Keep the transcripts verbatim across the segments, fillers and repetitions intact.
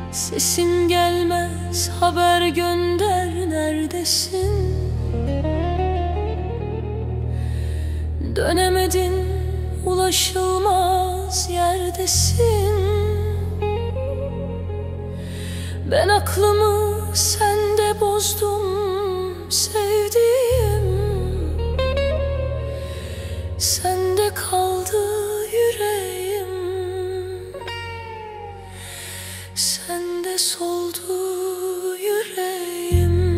Sesin gelmez, haber gönder, neredesin? Dönemedin, ulaşılmaz yerdesin. Ben aklımı sende bozdum sevdiğim. Sende kaldı yüreğim, sende soldu yüreğim.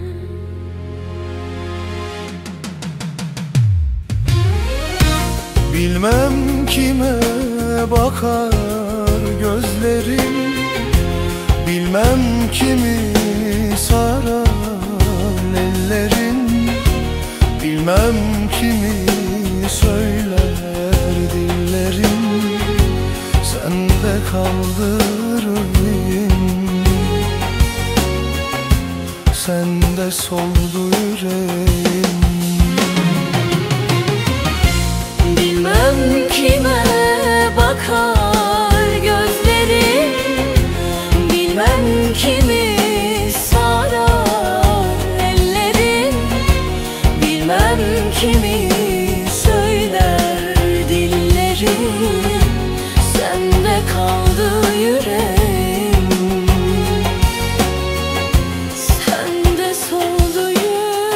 Bilmem kime bakar gözlerim, bilmem kimi sarar ellerin, bilmem kimi söyler dillerin. Sende kaldı yüreğim, sende soldu yüreğim. Bilmem kime bakar gözlerim, bilmem kimi sarar ellerin, bilmem kimi söyler dillerin. Sende kaldı yüreğim, sende soldu yüreğim.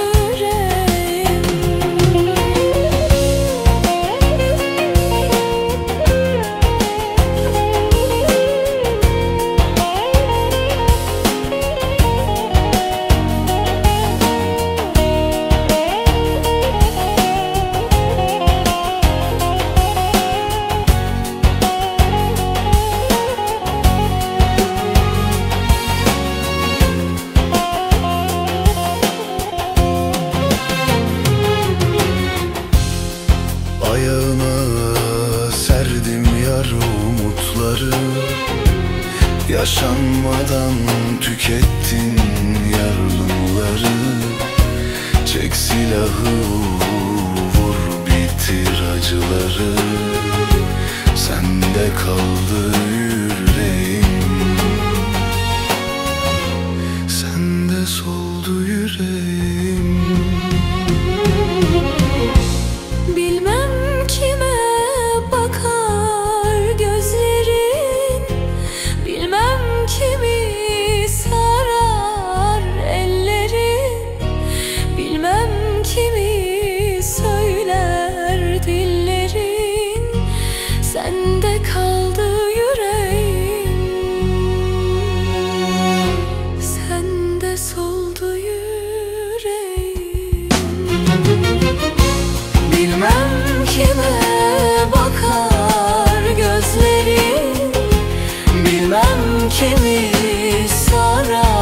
Ayağına serdim yar umutları, yaşanmadan tükettin yarınları. Çek silahı, vur bitir acıları. Sende kaldı yüreğim, sende soldu yüreğim. Bilmem kime bakar gözlerin, bilmem kimi sarar ellerin, bilmem kimi söyler dillerin. Sende kaldı yüreğim, sende soldu yüreğim. Bilmem kime bakar gözlerin, bilmem kimi sarar